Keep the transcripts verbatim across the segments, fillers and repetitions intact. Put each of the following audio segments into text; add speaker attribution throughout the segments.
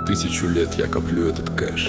Speaker 1: Тысячу лет я коплю этот кэш.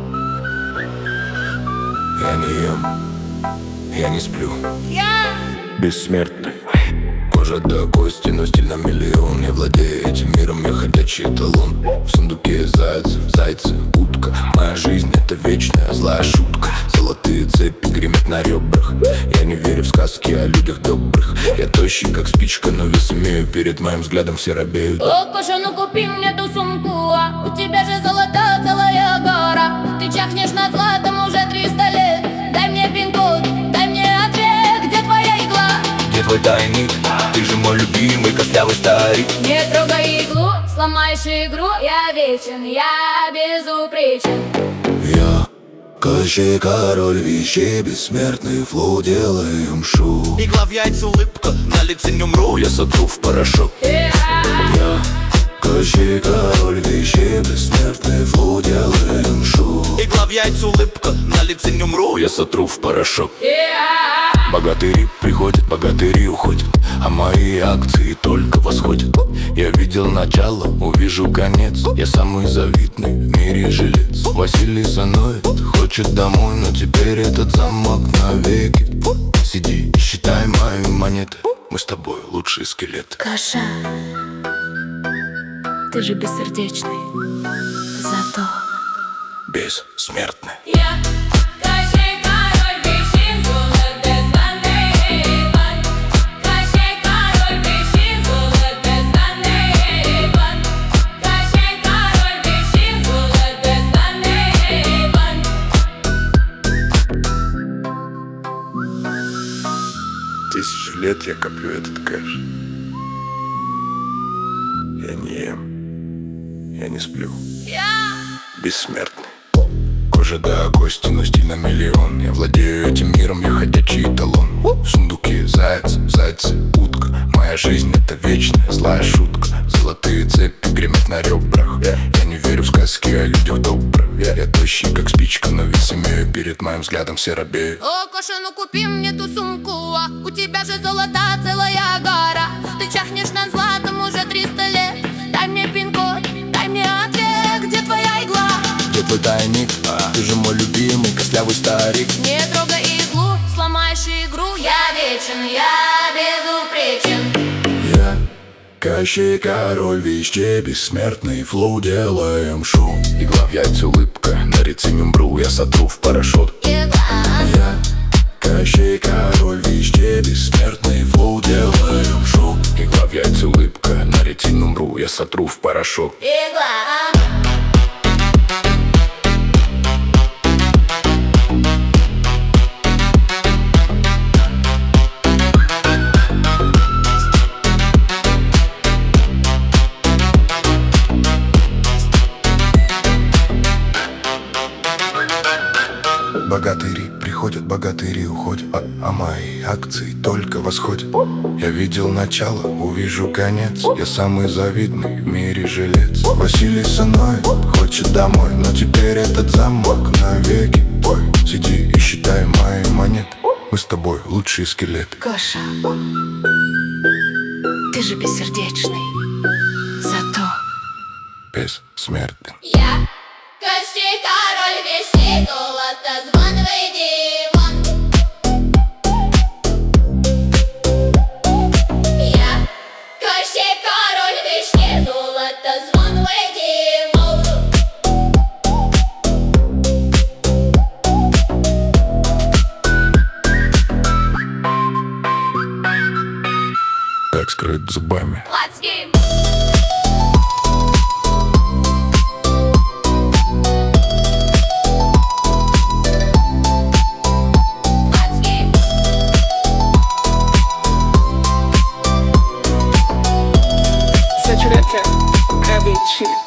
Speaker 1: Я не ем, я не сплю. Бессмертный. Кожа до кости, но стиль на миллион. Я владею этим миром, я ходячий эталон. В сундуке заяц, зайцы, утка. Моя жизнь — это вечная злая шутка. Золотые цепи гремят на ребрах. Я не верю в сказки о людях добрых. Я тощий, как спичка, но вес имею. Перед моим взглядом все робеют.
Speaker 2: О, Коша, ну купи мне ту сумку, а у тебя же золота целая гора. Ты чахнешь над златом уже триста лет. Дай мне пин-код, дай мне ответ, где твоя игла?
Speaker 1: Где твой тайник? Ты же мой любимый костлявый старик.
Speaker 2: Не трогай иглу, сломаешь игру. Я вечен, я безупречен.
Speaker 1: Я Кощей, король вещей, бессмертный флоу, делаем шоу.
Speaker 3: Игла в яйца, улыбка, на лице не умру.
Speaker 1: Я сотру в порошок.
Speaker 2: Я
Speaker 1: Я Кощей, король вещей, бессмертный флоу, делаем шоу.
Speaker 3: Игла в яйца, улыбка, на лице не умру.
Speaker 1: Я сотру в порошок.
Speaker 2: Я
Speaker 1: Богатыри приходят, богатыри уходят, а мои акции только восходят. Я видел начало, увижу конец. Я самый завидный в мире жилец. Василий санует, хочет домой, но теперь этот замок навеки. Сиди, считай мои монеты. Мы с тобой лучшие скелеты.
Speaker 2: Коша, ты же бессердечный, зато
Speaker 1: Бессмертный.
Speaker 2: я Кощей, король вещей, золото званый Иван. Кощей, король вещей, золото званый Иван. Кощей, король вещей, золото званый Иван.
Speaker 1: Тысячу лет я коплю этот кэш. Я не ем, я не сплю.
Speaker 2: Я
Speaker 1: Бессмертный. Кожа до кости, но стиль на миллион. Я владею этим миром, я ходячий эталон. В сундуке заяц, зайцы, утка. Моя жизнь — это вечная злая шутка. Золотые цепи гремят на ребрах. Я не верю в сказки о людях добрых. Я тощий, как спичка, но вес имею. Перед моим взглядом все робеют.
Speaker 2: О, Коша, ну купи мне ту сумку, а у тебя же золота целая гора. Ты чахнешь над златом уже триста лет. Дай мне пин-код, дай мне ответ, где твоя игла?
Speaker 1: Где твой тайник? Ты же мой любимый костлявый старик.
Speaker 2: Не трогай иглу, сломаешь игру. Я вечен, я безупречен.
Speaker 1: Я Кощей, король вещей, бессмертный флоу, делаем шоу. Игла в яйца, улыбка, на рецеме мбру. Я сотру в порошок.
Speaker 2: Игла,
Speaker 1: Я Кощей, король вещей, бессмертный флоу, делаем шоу. Игла в яйца, улыбка, на рецеме мбру. Я сотру в порошок.
Speaker 2: игла.
Speaker 1: Богатыри приходят, богатыри уходят, а, а мои акции только восходят. Я видел начало, увижу конец. Я самый завидный в мире жилец. Василий санует, хочет домой, но теперь этот замок навеки. Ой, сиди и считай мои монеты. Мы с тобой лучшие скелеты.
Speaker 2: Коша, ты же бессердечный, зато
Speaker 1: Бессмертный.
Speaker 2: я Кощей, король вещей, золото званый Димон. Я Кощей, король вещей, золото званый Димон.
Speaker 1: Как скрыть зубами?
Speaker 2: Let's game. Let's game.
Speaker 4: Saturate, Avicii.